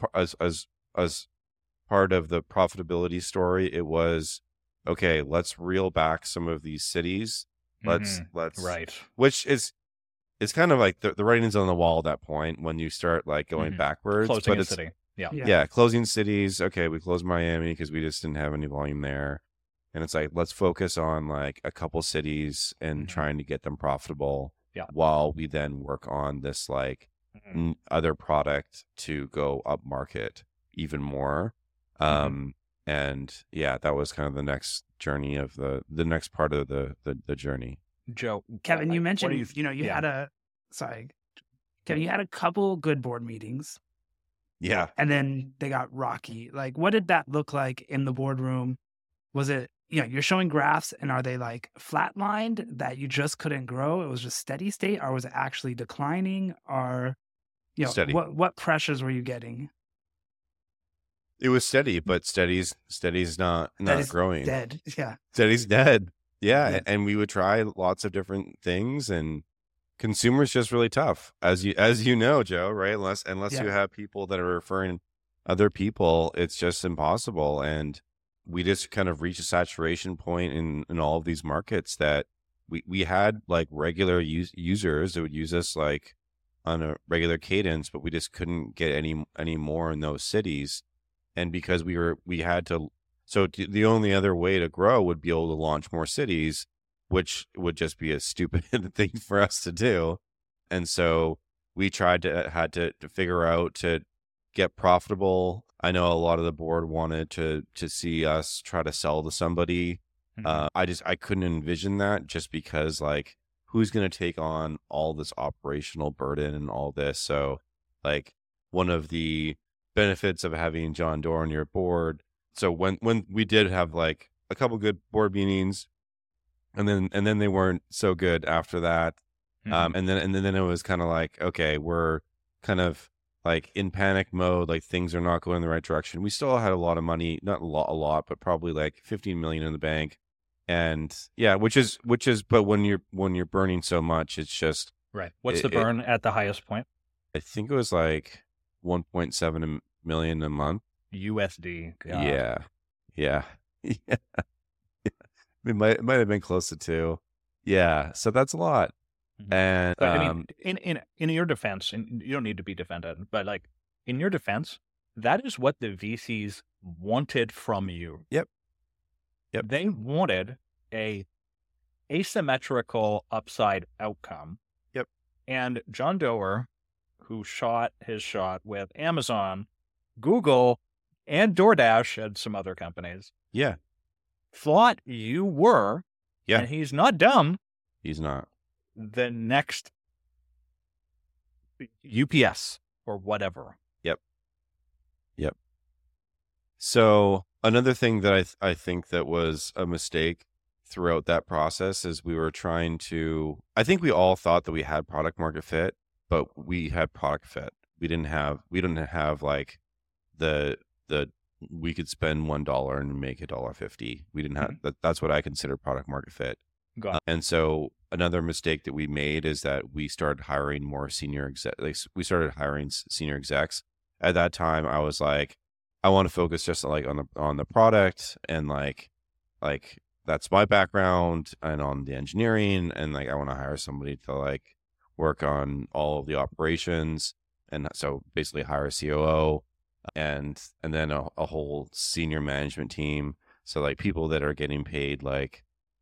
A: part of the profitability story, it was, okay, let's reel back some of these cities. Let's
B: right.
A: Which is, it's kind of like the writing's on the wall at that point when you start like going backwards.
B: Closing
A: but
B: a
A: it's
B: city.
A: Yeah, closing cities. Okay, we closed Miami because we just didn't have any volume there. And it's like, let's focus on like a couple cities and trying to get them profitable while we then work on this like other product to go up market even more. And yeah, that was kind of the next journey of the next part of the journey.
B: Joe,
C: Kevin, you mentioned, you
B: had
C: Kevin, you had a couple good board meetings.
A: Yeah.
C: And then they got rocky. Like, what did that look like in the boardroom? Was it, you're showing graphs, and are they like flatlined that you just couldn't grow? It was just steady state, or was it actually declining? Or,
A: Steady.
C: what pressures were you getting?
A: It was steady, but steady's not
C: Steady's
A: growing.
C: Dead. Yeah.
A: Steady's dead. Yeah.
C: Yeah.
A: And we would try lots of different things, and consumers just really tough, as you know, Joe, right? Unless
C: Yeah.
A: you have people that are referring other people, it's just impossible. And we just kind of reached a saturation point in all of these markets that we had like regular users that would use us like on a regular cadence, but we just couldn't get any more in those cities. And because we had to, so the only other way to grow would be able to launch more cities, which would just be a stupid thing for us to do. And so we had to figure out to get profitable. I know a lot of the board wanted to see us try to sell to somebody. I couldn't envision that, just because like, who's going to take on all this operational burden and all this? So like, one of the benefits of having John Doerr on your board. So when we did have like a couple good board meetings, and then they weren't so good after that. And then it was kind of like, okay, we're kind of like in panic mode, like things are not going in the right direction. We still had a lot of money, not a lot, but probably like 15 million in the bank. And yeah, which is, but when you're burning so much, it's just
B: right. What's the burn at the highest point?
A: I think it was like 1.7 million a month.
B: USD. God.
A: Yeah. Yeah. Yeah. It might have been close to 2. Yeah. So that's a lot. And
B: but, I mean, in your defense, and you don't need to be defended, but like in your defense, that is what the VCs wanted from you.
A: Yep.
B: They wanted a asymmetrical upside outcome.
A: Yep.
B: And John Doerr, who shot his shot with Amazon, Google, and DoorDash and some other companies.
A: Yeah.
B: Thought you were.
A: Yeah.
B: And he's not dumb.
A: He's not.
B: The next UPS or whatever.
A: Yep. So another thing that I think that was a mistake throughout that process is we were trying to, I think we all thought that we had product market fit, but we had product fit. We didn't have like the we could spend $1 and make $1.50. We didn't have that. That's what I consider product market fit. And so another mistake that we made is that we started hiring more senior execs. We started hiring senior execs. At that time, I was like, I want to focus just like on the product, and like that's my background, and on the engineering, and like I want to hire somebody to like work on all of the operations, and so basically hire a COO, and then a whole senior management team. So like people that are getting paid like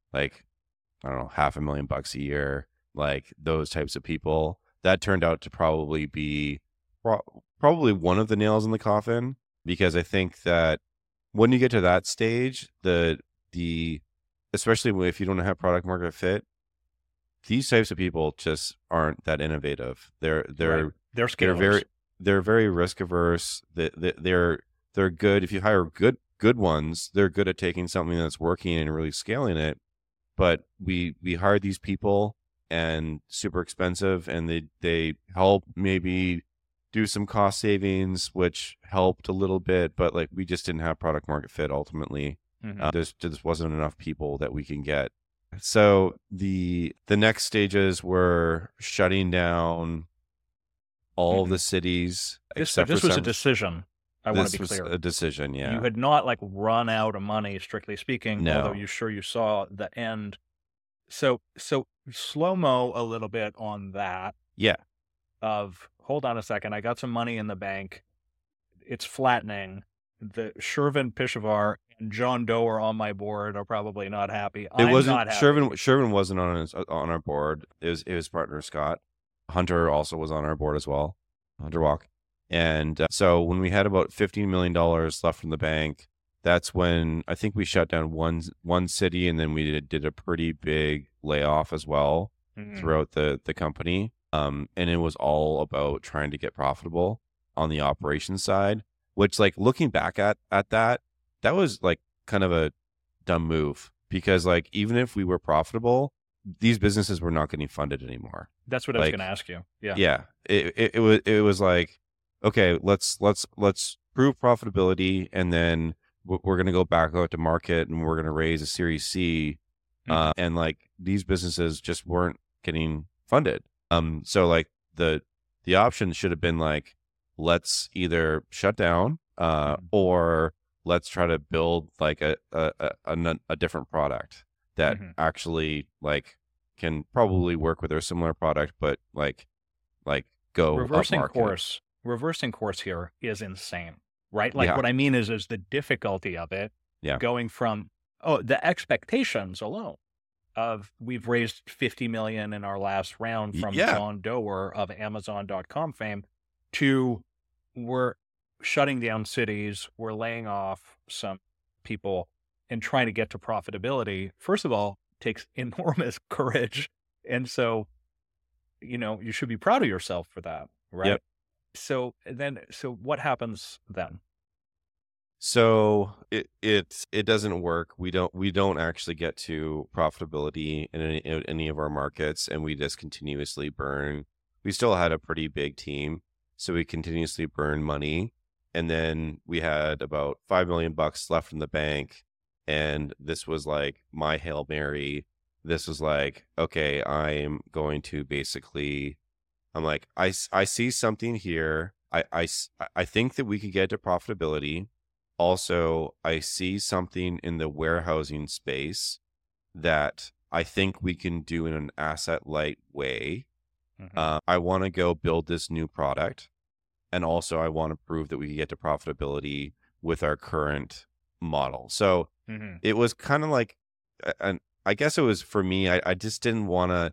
A: I don't know, $500,000 a year, like those types of people. That turned out to probably be probably one of the nails in the coffin, because I think that when you get to that stage, the especially if you don't have product market fit, these types of people just aren't that innovative. They're
B: scalers.
A: They're very risk averse. They're good. If you hire good ones, they're good at taking something that's working and really scaling it. But we hired these people, and super expensive, and they help maybe do some cost savings, which helped a little bit, but like we just didn't have product market fit ultimately. There just wasn't enough people that we can get. So the next stages were shutting down all of the cities.
B: This was a decision. I want to be clear.
A: This was a decision, yeah.
B: You had not like run out of money, strictly speaking,
A: No.
B: although you saw the end. So slow-mo a little bit on that.
A: Yeah.
B: Of, hold on a second, I got some money in the bank. It's flattening. The Shervin Pishavar and John Doerr on my board are probably not happy. I'm not happy.
A: Shervin wasn't on our board. It was his partner, Scott. Hunter also was on our board as well. Hunter Walk. And so when we had about $15 million left from the bank, that's when I think we shut down one city, and then we did a pretty big layoff as well throughout the company. And it was all about trying to get profitable. on the operations side, which like looking back at that was like kind of a dumb move, because like even if we were profitable, these businesses were not getting funded anymore.
B: That's what I was going to ask you.
A: Yeah. It was like, okay, let's prove profitability, and then we're going to go back out to market and we're going to raise a Series C. And like these businesses just weren't getting funded. So like the option should have been like, let's either shut down, or let's try to build like a different product that actually like can probably work with our similar product, but like go
B: reversing
A: upmarket.
B: Reversing course here is insane, right? Like what I mean is the difficulty of it, going from the expectations alone of we've raised $50 million in our last round from John Doerr of Amazon.com fame, to we're shutting down cities, we're laying off some people and trying to get to profitability. First of all, takes enormous courage. And so, you should be proud of yourself for that, right?
A: Yep.
B: So what happens then?
A: So it doesn't work. We don't actually get to profitability in any of our markets, and we just continuously burn. We still had a pretty big team, so we continuously burn money. And then we had about $5 million left in the bank. And this was like my Hail Mary. This was like, okay, I'm going to basically, I'm like, I see something here. I think that we could get to profitability. Also, I see something in the warehousing space that I think we can do in an asset light way. I want to go build this new product. And also I want to prove that we can get to profitability with our current model. So it was kind of like, and I guess it was for me, I just didn't want to,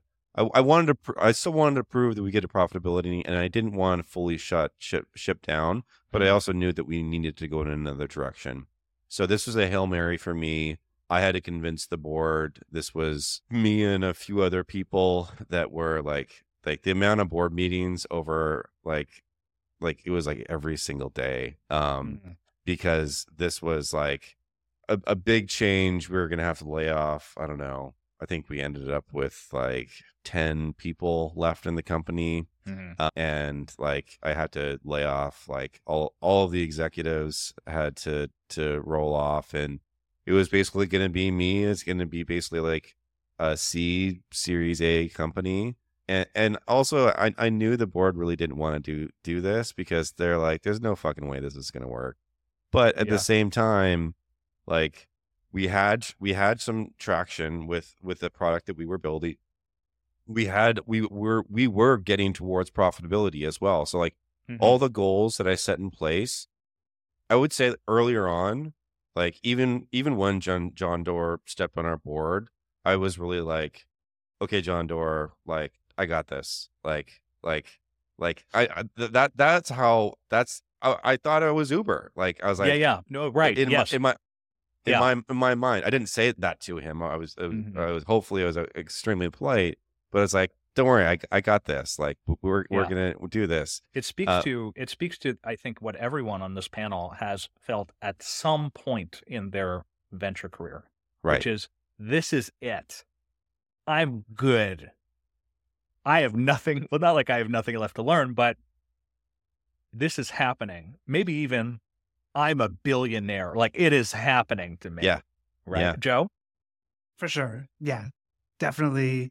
A: I still wanted to prove that we get to profitability, and I didn't want to fully ship down, but I also knew that we needed to go in another direction. So this was a Hail Mary for me. I had to convince the board. This was me and a few other people that were like the amount of board meetings over like it was like every single day, because this was like a big change. We were going to have to lay off, I don't know, I think we ended up with like 10 people left in the company. And like I had to lay off like all of the executives had to roll off, and it was basically going to be me. It's going to be basically like a Series A company. And also I knew the board really didn't want to do this, because they're like, there's no fucking way this is going to work. But at the same time, like we had some traction with the product that we were building. We were getting towards profitability as well. So like all the goals that I set in place, I would say earlier on, like even when John Doerr stepped on our board, I was really like, okay, John Doerr, like I got this. I thought I was Uber. Like I was like,
B: no, right.
A: In my mind, I didn't say that to him. I was hopefully I was extremely polite, but it's like, don't worry, I got this. Like we're gonna do this.
B: It speaks to I think what everyone on this panel has felt at some point in their venture career,
A: right?
B: Which is, this is it. I'm good. I have nothing. Well, not like I have nothing left to learn, but this is happening. Maybe even I'm a billionaire. Like it is happening to me.
A: Yeah.
B: Right.
A: Yeah.
B: Joe?
C: For sure. Yeah, definitely.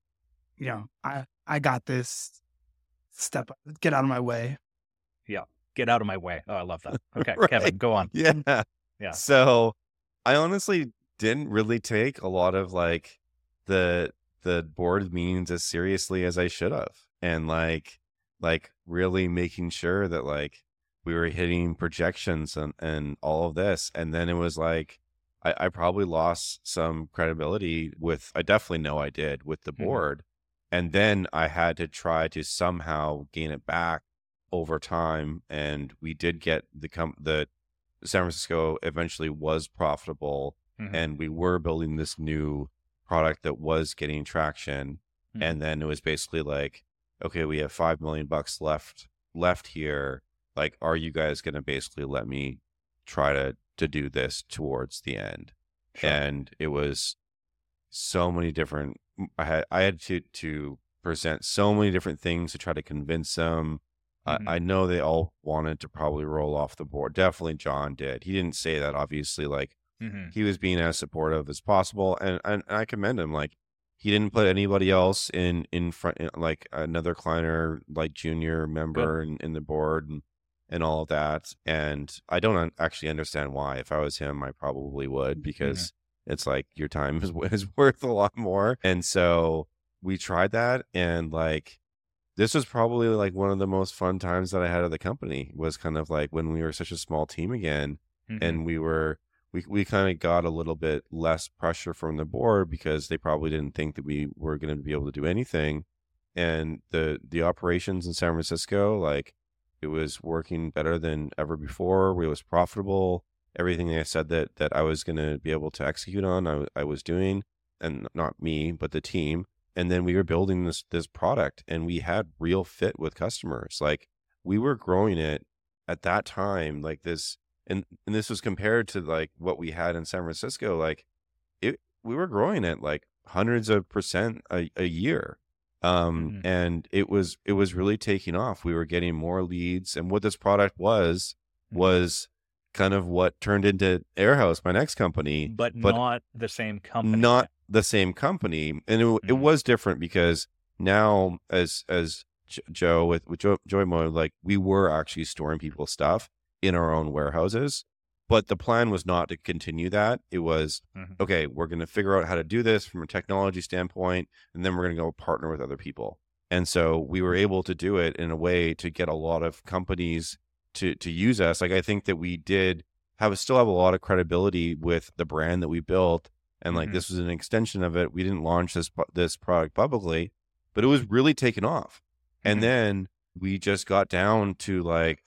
C: I got this. Get out of my way.
B: Yeah. Get out of my way. Oh, I love that. Okay.
A: Right.
B: Kevin, go on.
A: Yeah.
B: Yeah.
A: So I honestly didn't really take a lot of like the board meetings as seriously as I should have. And like really making sure that like we were hitting projections and all of this. And then it was like, I probably lost some credibility I definitely know I did with the board. And then I had to try to somehow gain it back over time. And we did get the San Francisco eventually was profitable, and we were building this new product that was getting traction. And then it was basically like, okay, we have $5 million left here. like, are you guys going to basically let me try to do this towards the end?
B: Sure.
A: And it was so many different, I had to present so many different things to try to convince them. I know they all wanted to probably roll off the board. Definitely John did. He didn't say that, obviously. Like, he was being as supportive as possible, and I commend him. Like, he didn't put anybody else in front, like another Kleiner like junior member in the board and all of that. And I don't actually understand why. If I was him, I probably would, because it's like your time is worth a lot more. And so we tried that, and like, this was probably like one of the most fun times that I had at the company, was kind of like when we were such a small team again, and we kind of got a little bit less pressure from the board, because they probably didn't think that we were going to be able to do anything. And the operations in San Francisco, like, it was working better than ever before. It was profitable. Everything I said that I was going to be able to execute on, I was doing, and not me, but the team. And then we were building this product, and we had real fit with customers. Like, we were growing it at that time, like this, and this was compared to like what we had in San Francisco. Like, we were growing at like hundreds of % a year. And it was really taking off. We were getting more leads, and what this product was kind of what turned into AirHouse, my next company,
B: but not the same company.
A: Not the same company. And it was different, because now as Joe with Joy Mode, like, we were actually storing people's stuff in our own warehouses, but the plan was not to continue that. It was, okay, we're going to figure out how to do this from a technology standpoint, and then we're going to go partner with other people. And so we were able to do it in a way to get a lot of companies to use us. Like, I think that we did still have a lot of credibility with the brand that we built. And like, this was an extension of it. We didn't launch this product publicly, but it was really taken off. And then we just got down to like,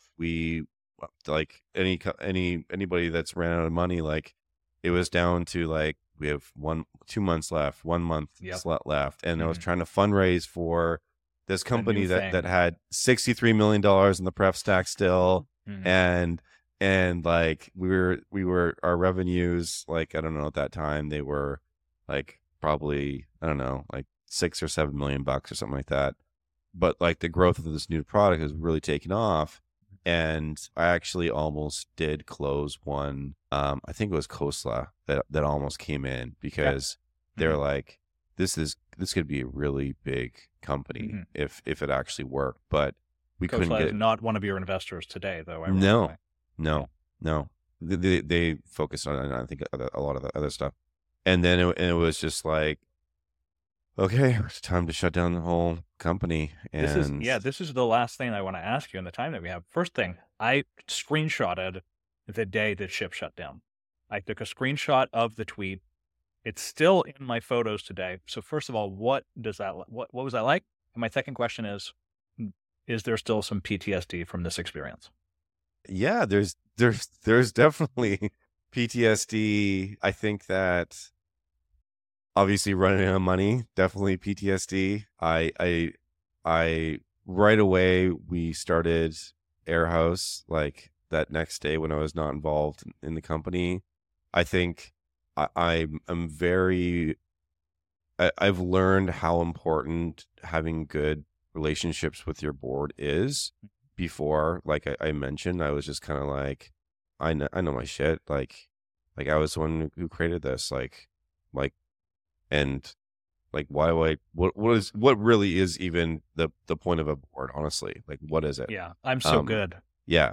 A: anybody that's ran out of money, like, it was down to like, we have 2 months left, 1 month left. And I was trying to fundraise for this company that had $63 million in the pref stack still. And like, we were our revenues, like, I don't know, at that time they were like probably, I don't know, like $6 or $7 million or something like that. But like, the growth of this new product has really taken off. And I actually almost did close one. I think it was Khosla that almost came in, because they're like, this could be a really big company if it actually worked. But we couldn't get
B: is not one of your investors today, though.
A: No. They focused on, I think, a lot of the other stuff. And then it was just like, okay, it's time to shut down the whole company. And
B: this is the last thing I want to ask you in the time that we have. First thing, I screenshotted the day that ship shut down. I took a screenshot of the tweet. It's still in my photos today. So first of all, what was that like? And my second question is there still some PTSD from this experience?
A: Yeah, there's definitely PTSD. I think that obviously running out of money, definitely PTSD. I right away, we started AirHouse like that next day when I was not involved in the company. I think I'm very, I've learned how important having good relationships with your board is. Before, like I mentioned, I was just kind of like, I know my shit. Like I was the one who created this. And like, why what really is even the point of a board? Honestly, like, what is it?
B: Yeah, I'm so good.
A: Yeah,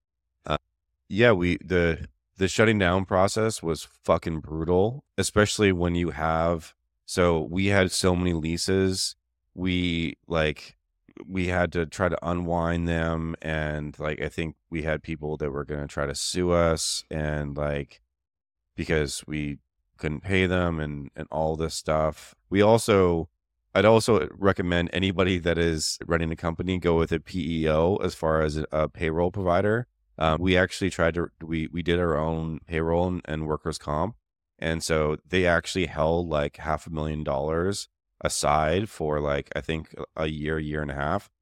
A: the shutting down process was fucking brutal, especially when you have. So we had so many leases. We had to try to unwind them, and like, I think we had people that were going to try to sue us, and like, because we couldn't pay them and all this stuff. I'd also recommend anybody that is running a company go with a PEO as far as a payroll provider. We actually we did our own payroll and workers' comp, and so they actually held like $500,000 aside for like, I think a year and a half,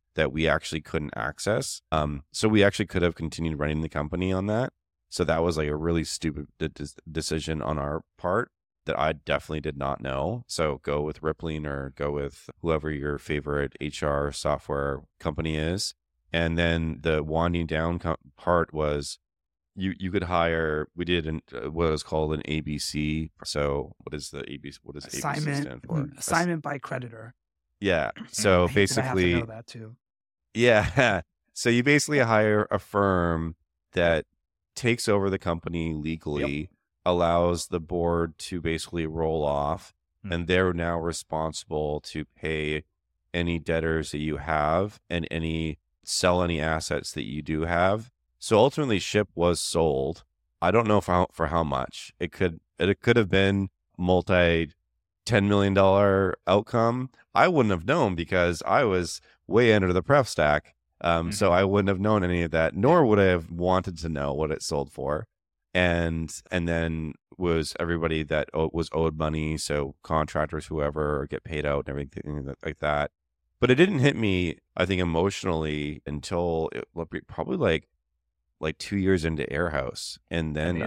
A: that we actually couldn't access. So we actually could have continued running the company on that. So that was like a really stupid decision on our part that I definitely did not know. So go with Rippling or go with whoever your favorite HR software company is. And then the winding down part was you could hire, we did what is called an ABC. So what is the ABC? What does ABC stand for?
C: Assignment by creditor.
A: Yeah. So
C: I
A: basically,
C: have to know that too.
A: yeah. So you basically hire a firm that takes over the company legally, allows the board to basically roll off, and they're now responsible to pay any debtors that you have and sell any assets that you do have. So ultimately, Ship was sold. I don't know for how much. It could have been $10 million outcome. I wouldn't have known because I was way under the pref stack. So I wouldn't have known any of that, nor would I have wanted to know what it sold for. And then was everybody that was owed money, so contractors, whoever, get paid out and everything like that. But it didn't hit me, I think, emotionally until probably like 2 years into Airhouse. And then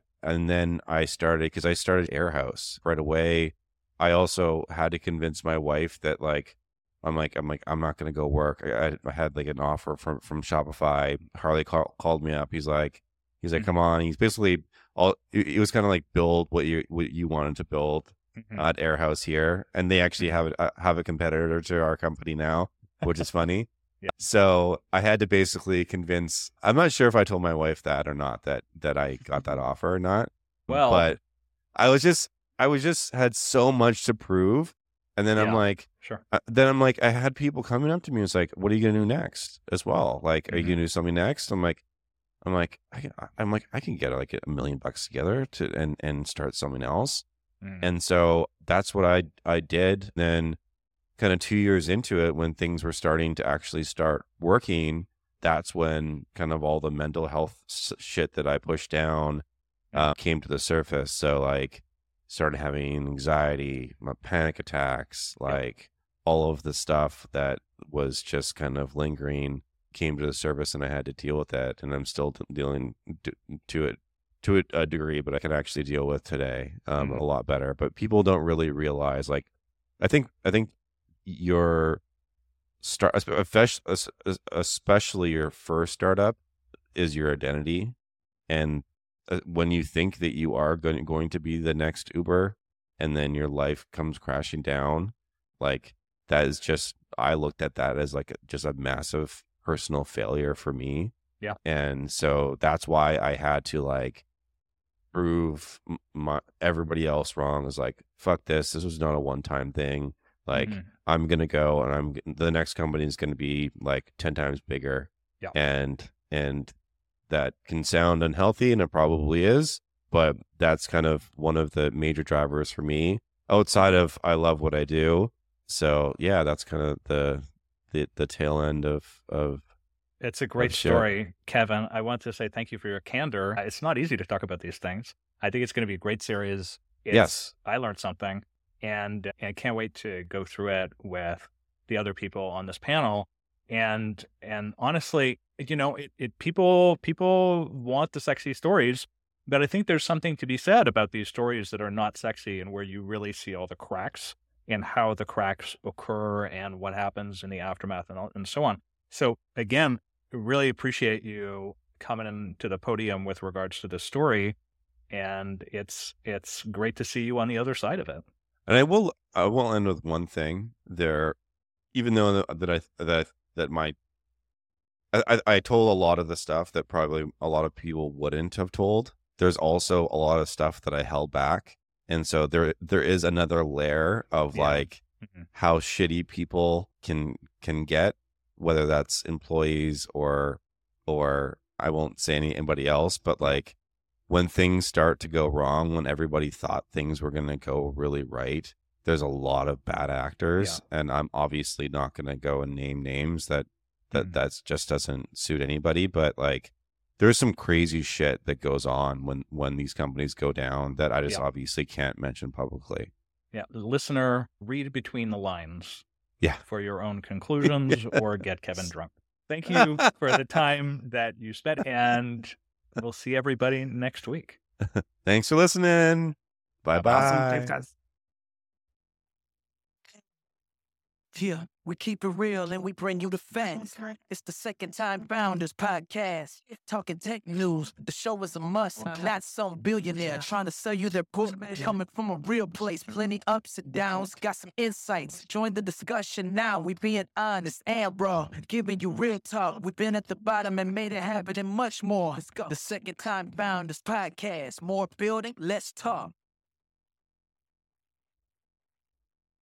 A: I started, because I started Airhouse right away. I also had to convince my wife that I'm not going to go work. I had like an offer from Shopify. Harley called me up. He's like, come on. He's basically it was kind of like build what you wanted to build at Airhouse here. And they actually have a competitor to our company now, which is funny.
B: Yeah.
A: So I had to basically convince, I'm not sure if I told my wife that or not, that I got that offer or not.
B: Well,
A: but I was just had so much to prove. And then I'm like,
B: sure.
A: I had people coming up to me. It's like, what are you going to do next as well? Like, are you going to do something next? I can get like $1 million together and start something else. And so that's what I did. Then kind of 2 years into it, when things were starting to actually start working, that's when kind of all the mental health shit that I pushed down came to the surface. So like started having anxiety, panic attacks, like all of the stuff that was just kind of lingering came to the surface, and I had to deal with that. And I'm still dealing to it to a degree, but I can actually deal with today a lot better. But people don't really realize, like, I think your especially your first startup is your identity. And when you think that you are going to be the next Uber, and then your life comes crashing down, like, that is just, I looked at that as like just a massive personal failure for me.
B: Yeah. And
A: so that's why I had to like prove everybody else wrong. It was like, fuck this was not a one-time thing. Like, I'm going to go and the next company is going to be like 10 times bigger.
B: Yeah.
A: And that can sound unhealthy, and it probably is, but that's kind of one of the major drivers for me outside of I love what I do. So yeah, that's kind of the tail end of
B: it's a great story, Kevin. I want to say thank you for your candor. It's not easy to talk about these things. I think it's going to be a great series.
A: Yes.
B: I learned something, and I can't wait to go through it with the other people on this panel. And honestly, people want the sexy stories, but I think there's something to be said about these stories that are not sexy, and where you really see all the cracks and how the cracks occur and what happens in the aftermath and so on. So again, really appreciate you coming into the podium with regards to this story, and it's great to see you on the other side of it.
A: And I will end with one thing there, even though I told a lot of the stuff that probably a lot of people wouldn't have told. There's also a lot of stuff that I held back. And so there is another layer of like how shitty people can get, whether that's employees or I won't say anybody else, but like when things start to go wrong, when everybody thought things were going to go really right, there's a lot of bad actors. And I'm obviously not going to go and name names that's just doesn't suit anybody, but like there's some crazy shit that goes on when these companies go down that I just obviously can't mention publicly.
B: Yeah. Listener, read between the lines.
A: Yeah.
B: for your own conclusions or get Kevin drunk. Thank you for the time that you spent, and we'll see everybody next week.
A: Thanks for listening. Bye-bye.
C: Awesome. Thanks, guys.
D: Yeah, we keep it real and we bring you the facts. It's the Second Time Founders podcast. Talking tech news. The show is a must. Not some billionaire trying to sell you their book. Coming from a real place. Plenty ups and downs. Got some insights. Join the discussion now. We being honest and raw. Giving you real talk. We've been at the bottom and made it happen and much more. Let's go. The Second Time Founders podcast. More building, less talk.